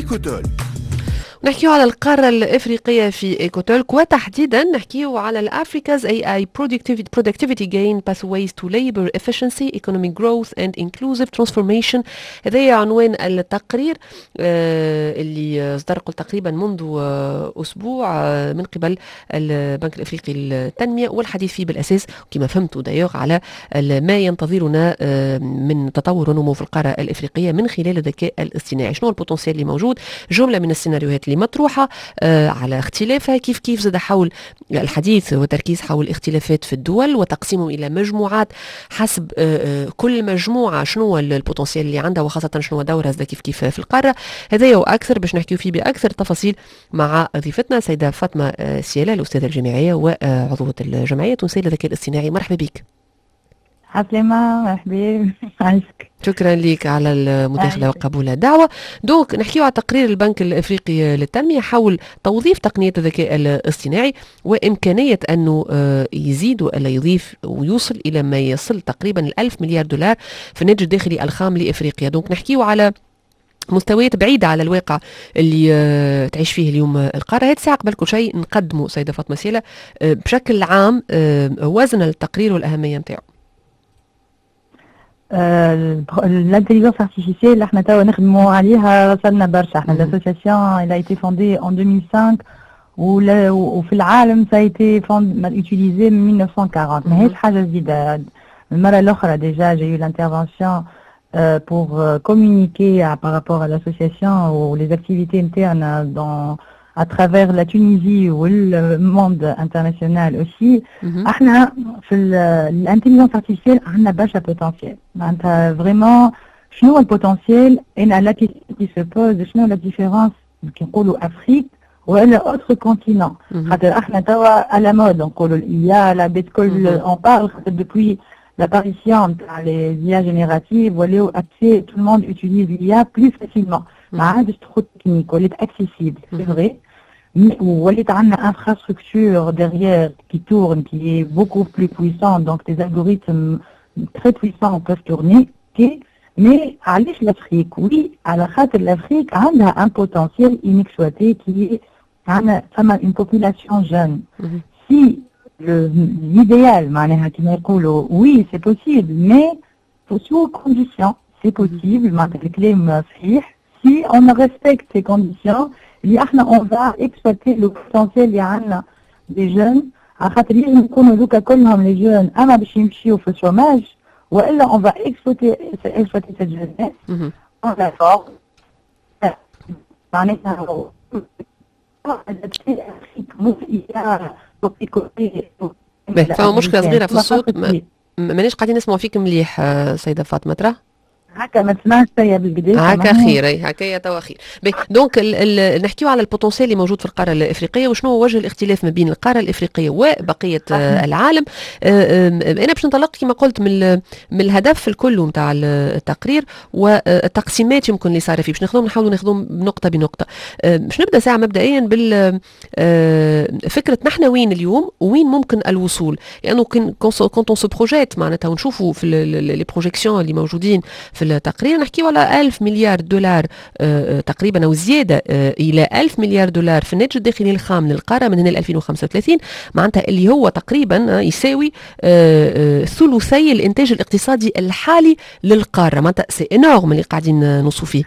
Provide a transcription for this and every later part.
إيكوتول. نحكيو على القارة الإفريقية في إيكوتولك، وتحديدا نحكيو على الأفريكا's AI productivity gain pathways to labor efficiency, economic growth and inclusive transformation. هذا عنوان التقرير اللي اصدر تقريبا منذ أسبوع من قبل البنك الإفريقي للتنمية، والحديث فيه بالأساس كما فهمتوا دايوغ على ما ينتظرنا من تطور ونمو في القارة الإفريقية من خلال الذكاء الاصطناعي. شنو البوتنسيال اللي موجود؟ جملة من السيناريوهات اللي مطروحة على اختلافها، كيف زاد حول الحديث والتركيز حول اختلافات في الدول وتقسيمهم إلى مجموعات حسب كل مجموعة شنو البوتنسيال اللي عندها، وخاصة شنو دورها كيف في القارة. هذا وأكثر باش نحكيو فيه بأكثر تفاصيل مع ضيفتنا سيدة فاطمة سيالة، الأستاذة الجامعية وعضوة الجمعية التونسية للذكاء الاصطناعي. مرحبا بك. عسلامة، مرحبا عايشك. شكرا لك على المداخلة وقبول الدعوة. دونك نحكيو على تقرير البنك الافريقي للتنمية حول توظيف تقنية الذكاء الاصطناعي وامكانية انه يزيد ولا يضيف ويوصل الى ما يصل تقريبا 1000 مليار دولار في الناتج الداخلي الخام لافريقيا. دونك نحكيو على مستويات بعيدة على الواقع اللي تعيش فيه اليوم القارة. هذه الساعة قبل كل شيء نقدموا سيدة فاطمة سيلة بشكل عام وزن التقرير والأهمية نتاعو. الانتيليجنس ارتيفيسيال احنا توا نخدموا عليها وصلنا برشا. احنا الاسوسياسيون elle a été fondée en 2005 وفي العالم ça a été utilisé من 1940. ماهيش حاجة جديدة. المرة الأخرى déjà j'ai eu l'intervention pour communiquer par rapport à l'association ou les activités internes à travers la Tunisie ou le monde international aussi. احنا في الانتيليجنس ارتيفيسيال عندنا برشا بوتنسيال. معناتها فريمون شنو البوتنسيال؟ انا لا كي سو بوز شنو لا ديفيرونس كي نقولوا افريك ولا اوتر كونتينون. خاطر احنا توا على مود نقولوا الاي لا بيت كل اون بارل خاطر دوبوي l'apparition des IA génératives, tout le monde utilise l'IA plus facilement. ما عادش trop technique, elle est accessible, c'est vrai. Ou elle est une infrastructure derrière qui tourne, qui est beaucoup plus puissante, donc des algorithmes très puissants peuvent tourner. Mais علاش l'Afrique? Oui, à la خاطر l'Afrique a un potentiel inexploité qui est une population jeune. Si l'idéal, oui, c'est possible, mais sous conditions, c'est possible. Si on respecte ces conditions, on va exploiter le potentiel des jeunes. Les jeunes, au chômage, ou on va exploiter cette jeunesse en la force. فما مشكلة صغيرة في الصوت، مانيش قاعدين نسمع فيك مليح سيدة فاطمة. ترى هكا ما تسمعش فيا بالقداش هكا خير، هكايا توا خير. دونك نحكيو على البوتنسيال اللي موجود في القاره الافريقيه وشنو هو وجه الاختلاف ما بين القاره الافريقيه وبقيه العالم. انا باش ننطلق كما قلت من الهدف الكل نتاع التقرير والتقسيمات يمكن اللي صار فيه، باش نحاولوا ناخذهم نقطه بنقطه. باش نبدا ساعه مبدئيا بالفكره نحن وين اليوم وين ممكن الوصول، لانه كونت سو بروجيت معناتها ونشوفوا في لي بروجيكسيون اللي موجودين في التقرير نحكيو على 1000 مليار دولار تقريبا او زياده الى 1000 مليار دولار في الناتج الداخلي الخام للقاره من هنا ل 2035، معناتها اللي هو تقريبا يساوي ثلثي الانتاج الاقتصادي الحالي للقاره. معناتها سي انورم اللي قاعدين نوصوا فيه،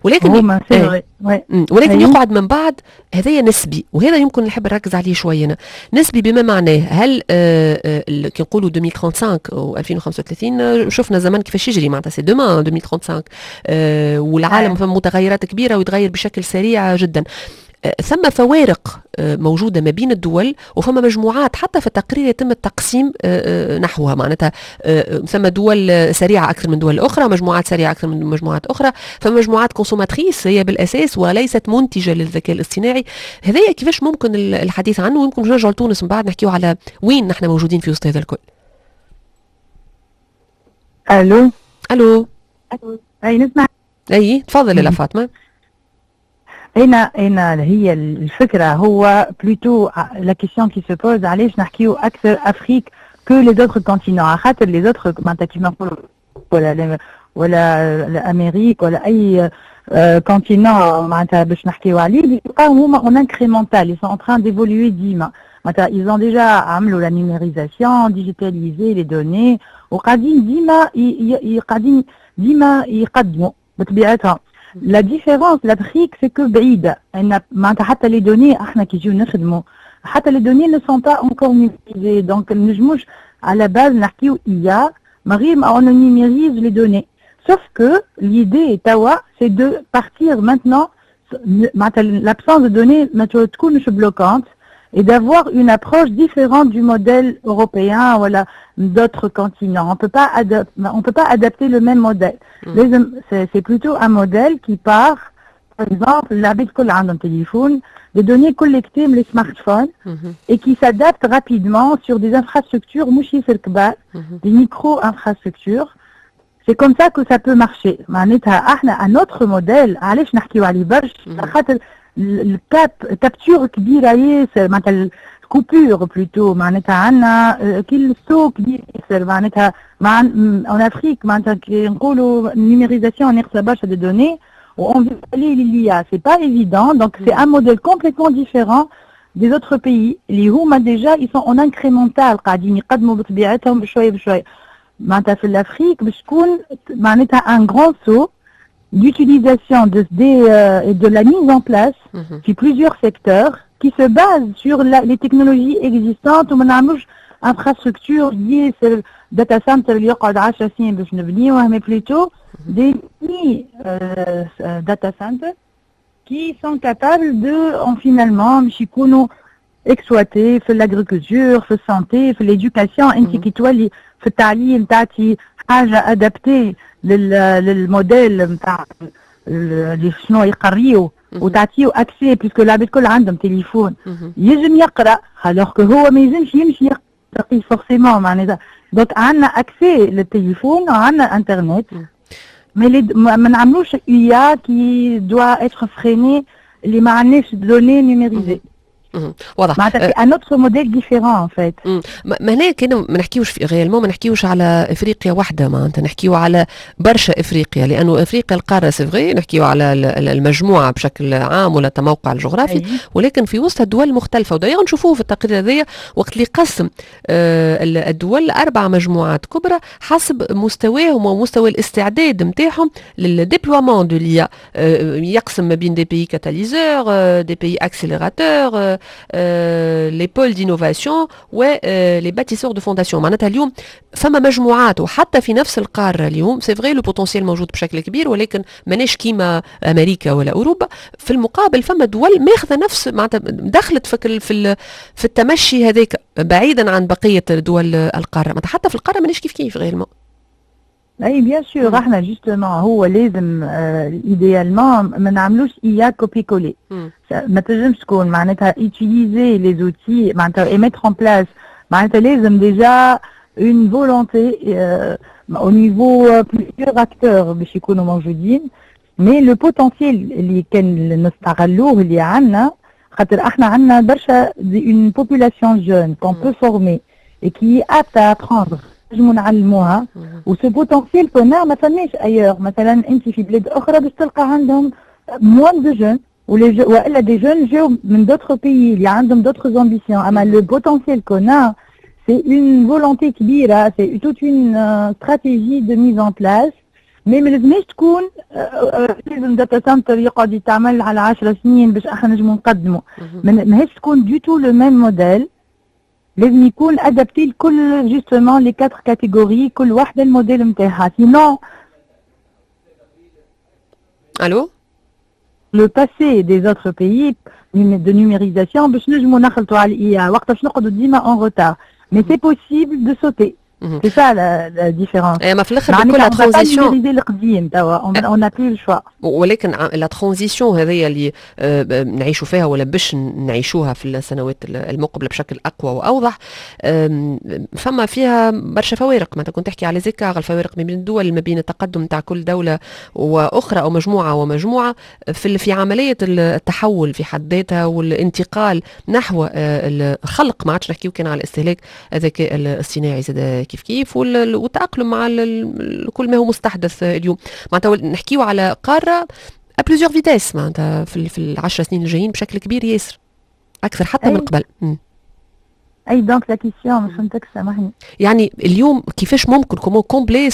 ولكن يقعد من بعد هذايا نسبي، وهذا يمكن نحب نركز عليه شويه. نسبي بما معناه هل كي نقولوا 2035 و 2035 شفنا زمان كيفاش يجري، معناتها سي دومان 2035 والعالم فيه متغيرات كبيره ويتغير بشكل سريع جدا. ثم فوارق موجودة ما بين الدول، وفما مجموعات حتى في التقرير يتم التقسيم نحوها، معناتها ثم دول سريعة أكثر من دول أخرى، مجموعات سريعة أكثر من مجموعات أخرى، فما مجموعات كونسوماتريس هي بالأساس وليست منتجة للذكاء الاصطناعي. هذا كيفاش ممكن الحديث عنه، ويمكن نرجع لتونس من بعد نحكيو على وين نحن موجودين في وسط هذا الكل. ألو أي نسمع. أي تفضل يا فاطمة. هنا هي الفكرة، هو بلوتو لا كيسيون كي سو بوز علاش نحكيو أكثر أفريك كو لي زوتر كونتينون، خاطر لي زوتر معناتها كيما نقولوا ولا امريك ولا اي continent معناتها باش نحكيو عليه بيبقاو هما en incrémental, ils sont en train d'évoluer ديما معناتها ils ont déjà عملوا la numérisation, digitalisé les données وقاعدين ديما يقدموا بطبيعتها. La différence l'Afrique c'est que بعيدة معناتها حتى les données احنا كي نجيو نخدموا حتى les données ne sont pas encore numérisées, donc نجموش à la base نحكيو IA ما غير on numérise les données. Sauf que l'idée tawa c'est de partir maintenant l'absence de données ما تكونش bloquante et d'avoir une approche différente du modèle européen ou d'autres continents. On peut pas adapter le même modèle. C'est plutôt un modèle qui part, par exemple, l'habit كل عندهم téléphone, des données collectées les smartphones et qui s'adaptent rapidement sur des infrastructures مش ياسر كبار, des micro-infrastructures. C'est comme ça que ça peut marcher. معناتها احنا un autre modèle علاش نحكيو عليه برشا خاطر الكابتور كبيرة ياسر معناتها الكوبور بلوتو معناتها عندنا كل سو كبير ياسر معناتها en Afrique معناتها كي نقولوا numérisation ناقصة برشا de données on veut aller l'IA, c'est pas évident, donc c'est un modèle complètement différent des autres pays. Les هما déjà ils sont en incrémental قاعدين يقدموا بطبيعتهم بشوية بشوية. معناتها في l'Afrique باش تكون معناتها un grand saut d'utilisation de la mise en place في plusieurs secteurs qui se basent sur les technologies existantes وما نعملوش infrastructure liée sur data center اللي يقعد 10 سنين باش نبنيوه mais plutôt des data centers qui sont capables de finalement باش يكونوا exploités في l'agriculture في الsanté في l'éducation انت كي تولي في التعليم تعطي حاجه ادابتي للموديل نتاع اللي شنو يقريو وتعطيو اكسي باسكو العباد الكل عندهم تليفون يجم يقرا alors que هو ما يلزمش يمشي يقرا فورسيمون معناتها دونك عندنا اكسي للتليفون وعندنا انترنت ما نعملوش IA qui doit être freinée اللي ما عندناش دوني نيميريزي. واضح معناتها في ان اوتر موديل ديفيرون ان فيت. ما هنا كنا ما نحكيوش في غيالمون ما نحكيوش على افريقيا وحده معناتها نحكيو على برشا افريقيا لانه افريقيا القاره سيفغي نحكيو على المجموعه بشكل عام ولا التموقع الجغرافي ولكن في وسط الدول مختلفه ودايما نشوفوه في التقرير هذايا وقت اللي قسم الدول 4 مجموعات كبرى حسب مستواهم ومستوى الاستعداد نتاعهم للديبلومون دو ليا يقسم ما بين دي بي كاتاليزور دي بي اكسيليراتور les pôles d'innovation les bâtisseurs de fondation. معناتها اليوم فما مجموعات وحتى في نفس القارة اليوم سي فغي لو بوتنسيال موجود بشكل كبير ولكن ماناش كيما أمريكا ولا أوروبا. في المقابل فما دول ماخذة نفس معناتها دخلت في التمشي هذاك بعيدا عن بقية دول القارة. معناتها حتى في القارة ماناش كيف غير اي بيان سور احنا جوستومون هو لازم ايديالمون ما نعملوش ايا كوبي كولي ما تنجمش تكون معناتها utiliser les outils معناتها et mettre en place معناتها لازم déjà une volonté au niveau plusieurs acteurs باش يكونوا موجودين mais le potentiel اللي كان نستغلوه اللي عندنا خاطر احنا عندنا برشا une population jeune qu'on peut former et qui est apte à apprendre نجمو نعلموها وسو بوتنسيال كنا ما فماش ايور. مثلا انت في بلاد اخرى باش تلقى عندهم موان دو جون والا دي جون جاو من دوتر بيي اللي عندهم دوتر امبيسيون اما لو بوتنسيال كنا سي اون فولونتي كبيره سي توت اون استراتيجي دو ميز ان بلاس مي ما لازمش تكون لازم داتا سنتر يقعد يتعمل على 10 سنين باش احنا نجمو نقدمو ماهيش تكون دو تو لو ميم موديل. لازم يكون ادابتي لكل جوستومون لي 4 كاتيجوري كل واحده الموديل نتاعها سينون الو لو باسي دي زوتر بيي دو نيميريزاسيون باش نجمو نخلطوا على الاي وقت باش نقعدوا ديما اون روتار مي سي بوسيبل دو سوتي. C'est ça la différence. ما في الاخر بكل لا ترانزيسيون القديم توا اون ا بلو شوا ولكن لا ترانزيسيون هذيا اللي نعيشوا فيها ولا باش نعيشوها في السنوات المقبله بشكل اقوى واوضح فما فيها برشا فوارق. ما كنت تحكي على زيكار الفوارق ما بين الدول ما بين التقدم تاع كل دوله واخرى او مجموعه في عمليه التحول في حد ذاتها والانتقال نحو الخلق. ما عادش نحكيو كان على استهلاك الذكاء الاصطناعي زاد كيف والتأقلم مع كل ما هو مستحدث اليوم. معناتها نحكيو على قارة بلوزيور فيتاس معناتها في ال10 سنين الجايين بشكل كبير ياسر أكثر حتى من قبل. اي دونك لا كيسيون مش فهمتك سامحني. يعني اليوم كيفاش ممكن كومون كومبلي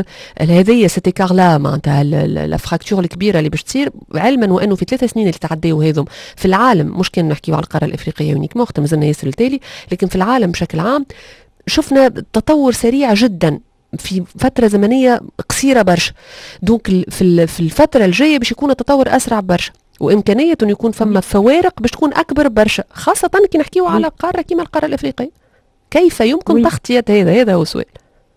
هذه سيت ايكار لا معناتها لا فراكتور الكبيره اللي باش تصير، علما وانه في 3 سنين اللي تعداو هذم في العالم، مش كان نحكيو على القاره الافريقيه يونيك وقت مازلنا ياسر التالي، لكن في العالم بشكل عام شفنا تطور سريع جدا في فتره زمنيه قصيره برشا. دونك في الفتره الجايه باش يكون التطور اسرع برشا، وامكانيه انه يكون فما فوارق باش تكون اكبر برشا، خاصه كي نحكيو على قاره كيما القاره الافريقيه. كيف يمكن تغطيه هذا هو السؤال.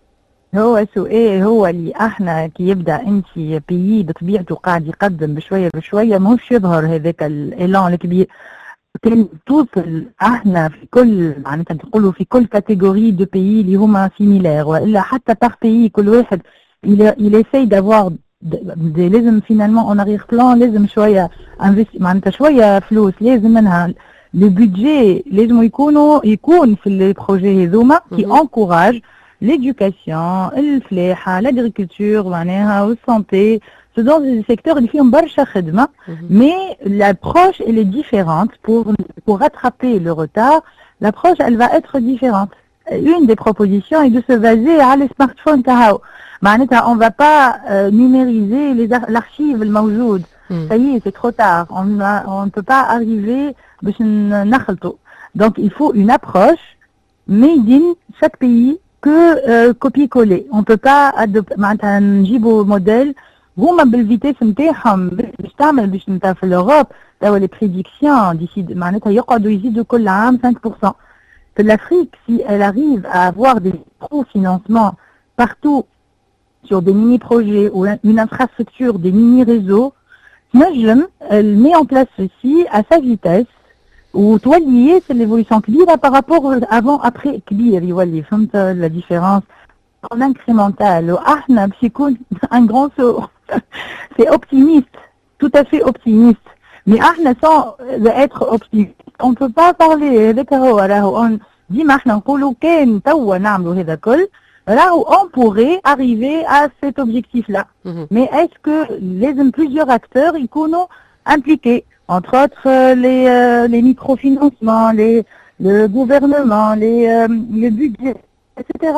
هو سؤال هو اللي احنا كي يبدا انت بيي بطبيعته قاعد يقدم بشويه بشويه مش يظهر هذاك الايلان الكبير. كان توصل احنا في كل معناتها نقولوا في كل كاتيجوري دو بيي اللي هما سيميلير، والا حتى باغ بيي كل واحد il essaye d'avoir لازم فينالمون اون اريغ بلان، لازم شويه معناتها شويه فلوس لازم منها لو بودجي لازم يكون في لي بروجي هذوما كي انكوراج ليدوكاسيون، الفلاحه، لاغريكولتور معناها والسونتي، سو دون دي سيكتور اللي فيهم برشا خدمه. مي l'approche elle est différente pour rattraper le retard. L'approche elle va être différente. Une des propositions est de se baser على السمارت تاعو. معناتها on va pas numériser l'archive الموجود. Ça y est, c'est trop tard. On ne peut pas arriver باش نخلطوا. Donc il faut une approche made in chaque pays que copier-coller. On peut pas معناتها نجيبوا موديل هما بالفيتاس نتاعهم باش تعمل باش نتا في l'Europe. توا les prédictions d'ici معناتها يقعدوا يزيدوا كل عام 5%. Que l'Afrique, si elle arrive à avoir des gros-financements partout sur des mini-projets ou une infrastructure, des mini-réseaux, Najm, elle met en place ceci à sa vitesse, ou toi lié, c'est l'évolution Kbira par rapport avant-après Kbir, la différence en incrémental. Ahna, un grand saut, c'est optimiste, tout à fait optimiste. Mais Ahna, sans être optimiste, on ne peut pas parler avec on dit maintenant نقولوا كان توا نعملوا هذا كل on pourrait arriver à cet objectif-là. Mais est-ce que plusieurs acteurs يكونوا impliqués, entre autres les microfinancements, le gouvernement, le budget, etc.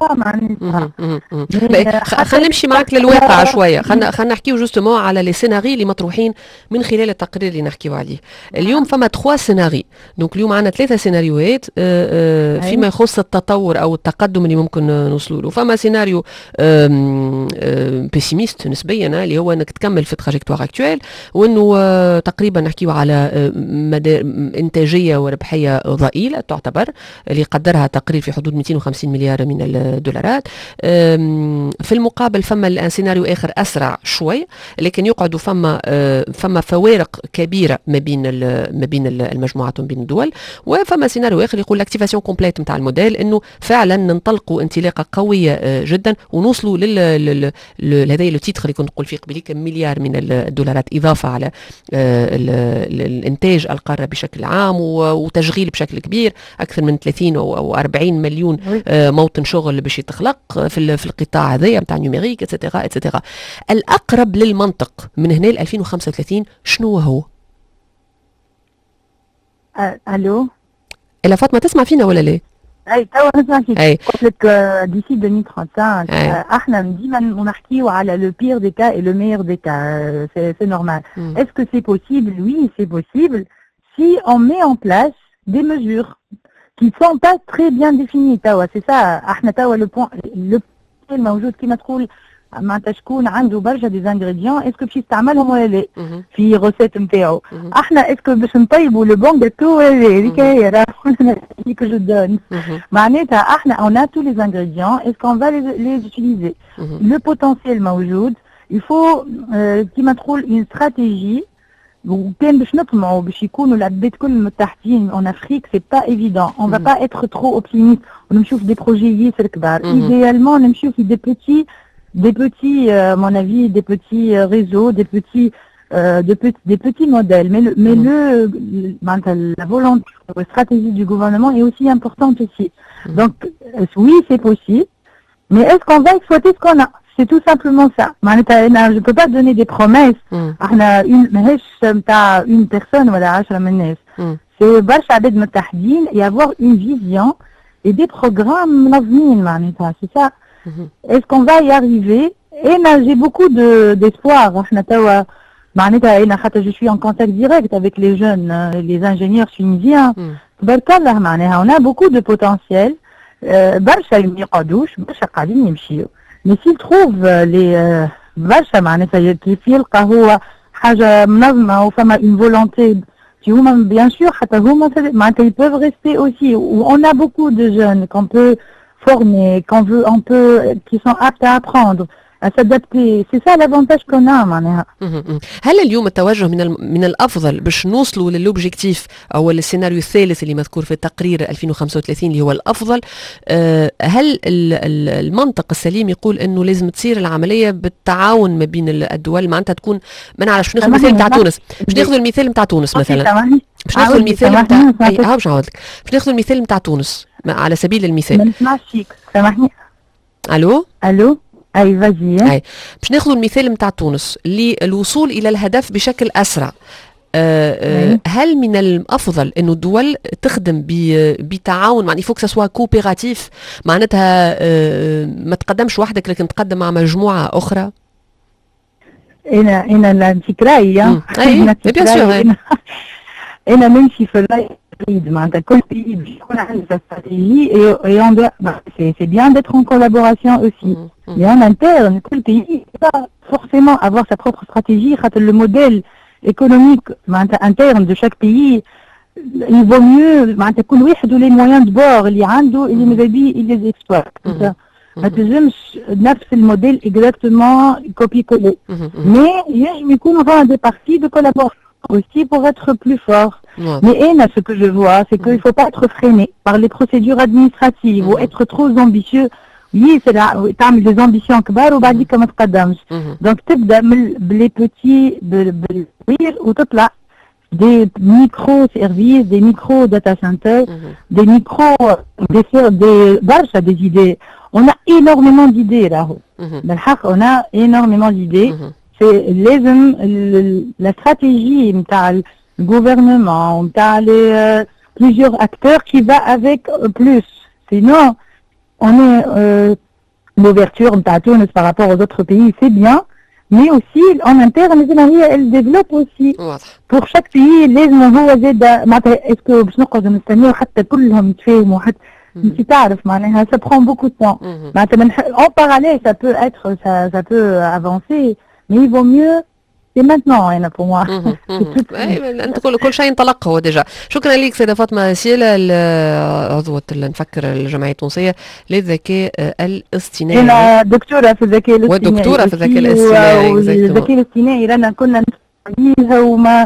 خلينا نمشي معك للواقع شويه. خلينا نحكيو جوستومون على لي سيناريو اللي مطروحين من خلال التقرير اللي نحكيو عليه اليوم. فما 3 سيناريو، دونك اليوم عندنا 3 سيناريوهات فيما يخص التطور او التقدم اللي ممكن نوصلوا له. فما سيناريو بيسيميست نسبيا اللي هو انك تكمل في التراجكتوار اكتويل، وانه تقريبا نحكيو على انتاجيه وربحيه ضئيله تعتبر اللي قدرها تقرير في حدود 250 مليار من الدولارات. في المقابل فما سيناريو اخر اسرع شوي، لكن يقعد فما فوارق كبيره ما بين المجموعات وما بين الدول. وفما سيناريو اخر يقول لاكتيفاسيون كومبليت نتاع الموديل، انه فعلا ننطلقوا انطلاقه قويه جدا ونوصلوا هذا لو تيتر اللي كنت نقول فيه قبل كم مليار من الدولارات اضافه على الانتاج القاره بشكل عام، وتشغيل بشكل كبير اكثر من 30 او 40 مليون موطن شغل باش يتخلق في القطاع هذايا نتاع النيوميريك اتسيتيرا اتسيتيرا. الاقرب للمنطق من هنا ل 2035 شنو هو؟ الو الا فاطمه تسمع فينا ولا لا؟ اي توا نسمع فيك. قلت لك ديسي 2035 احنا ديما نحكيو على لو بير دي كا اي لو ميور دي كا، سي نورمال. Est-ce que c'est possible? Oui, c'est possible si on met en place des mesures qui ne sont pas très bien définies. توا c'est ça. احنا توا le point الموجود كما تقول معناتها شكون عنده برشا دي زانغريديون اسكو باش يستعملهم ولا لا في روسيت نتاعو. احنا اسكو باش نطيبوا لو بون جاتو ولا لا؟ هذيك هي راه كو جو دون. معناتها احنا اون ا تو لي زانغريديون اسكو اون فا لي utiliser. لو بوتنسيال موجود. il faut كيما تقول اون استراتيجي. وكان باش نطمعوا باش يكونوا العباد كل متحدين en Afrique, c'est pas évident. On va pas être trop optimiste ونمشيو في دي بروجي ياسر كبار. idéalement نمشيو في des petits à mon avis, des petits réseaux, des petits modèles. Mais la volonté, la stratégie du gouvernement est aussi importante aussi. Donc oui, c'est possible. Mais est-ce qu'on va exploiter ce qu'on a? C'est tout simplement ça. Je ne peux pas donner des promesses. Une personne ولا 10 من الناس. C'est برشا عباد متحدين et avoir une vision et des programmes منظمين معناتها. C'est ça. Est-ce qu'on va y arriver? Et j'ai beaucoup d'espoir. احنا توا معناتها انا خاطر je suis en contact direct avec les jeunes, les ingénieurs tunisiens. تبارك الله معناها on a beaucoup de potentiel. برشا ما يقعدوش برشا قاعدين يمشيو. Mais s'il trouve les برشا معناتها كيف يلقى هو حاجة منظمة وفما une volonté qui bien sûr حتى هما معناتها ils peuvent rester aussi. On a beaucoup de jeunes qu'on peut former, qui sont aptes à apprendre, à s'adapter. C'est ça l'avantage qu'on a معناها. هل اليوم التوجه من الافضل باش نوصلوا للوبجيكتيف او السيناريو الثالث اللي مذكور في التقرير 2035 اللي هو الافضل؟ هل المنطق السليم يقول انه لازم تصير العمليه بالتعاون ما بين الدول؟ معناتها تكون ما نعرفش ناخذ المثال نتاع تونس، باش ناخذ المثال نتاع تونس مثلا، باش ناخذ المثال نتاع باش ناخذ المثال نتاع تونس على سبيل المثال. ما نسمعش فيك، سامحني. الو اي فازي. اي باش ناخذ المثال نتاع تونس للوصول الى الهدف بشكل اسرع. هل من الافضل انه الدول تخدم بتعاون، يعني فوق سوا كوبيراتيف، معناتها ما تقدمش وحدك لكن تقدم مع مجموعه اخرى؟ انا الفكره هي انا نمشي في الراي معناتها كل pays باش يكون عنده sa stratégie et on doit c'est bien d'être en collaboration aussi. Mais en interne كل pays pas forcément avoir sa propre stratégie خاطر le modèle économique interne de chaque pays il vaut mieux معناتها كل واحد ولي moyens de bord اللي عنده اللي ماذا بيه il les exploite. ما تنجمش نفس الموديل exactement copier-coller. Mais ينجم يكونوا des parties de collaboration aussi pour être plus fort. Mais ce que je vois, c'est qu'il ne faut pas être freiné par les procédures administratives ou être trop ambitieux. Oui, c'est là, tu as des ambitions كبار وبعديك ما تقدمش. Donc تبدا les petits ou تطلع des micro-services, des micro-data centers, des des idées. On a énormément d'idées là. On a énormément d'idées. C'est la stratégie le gouvernement, plusieurs acteurs qui va avec plus. Sinon, on est l'ouverture par rapport aux autres pays, c'est bien, mais aussi en interne, elle développe aussi. Pour chaque pays, est-ce que باش نقعدوا نستناو حتى كلهم يتفاهموا حتى انت تعرف معناها ça prend beaucoup de temps. En parallèle, ça peut avancer, mais il vaut mieux c'est maintenant هنا pour moi. انت كل شيء انطلق هو ديجا. شكرا لك سيدة فاطمة سيلة، عضوة نفكر الجمعية التونسية للذكاء الاصطناعي. أنا دكتورة في الذكاء الاصطناعي. ودكتورة في الذكاء الاصطناعي. الذكاء الاصطناعي رانا كنا نفكر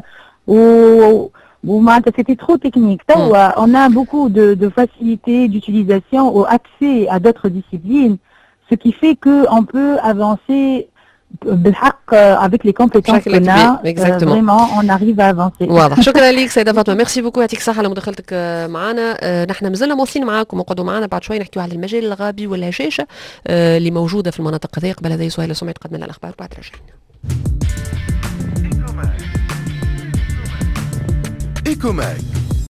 ومعناتها c'était trop technique. On a beaucoup de facilité d'utilisation ou accès à d'autres disciplines, ce qui fait qu'on peut avancer بالحق avec les compétences qu'on a. Vraiment on arrive à avancer. واضح. شكرا لك سيدة فاطمة، ميرسي بوكو، يعطيك الصحة على مداخلتك معنا. نحن مازلنا مواصلين معاكم، اقعدوا معنا بعد شوي نحكيو على المجال الغابي والهشاشة اللي موجودة في المناطق هذه. قبل هذه سهيلة سمعي تقدم لنا الأخبار بعد رجعنا. إيكوماك